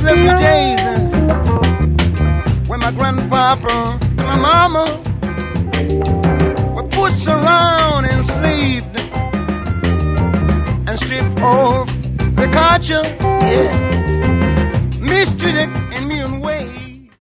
lovely days when my grandpapa and my mama were pushed around and slaved and stripped off the culture, yeah, mistreated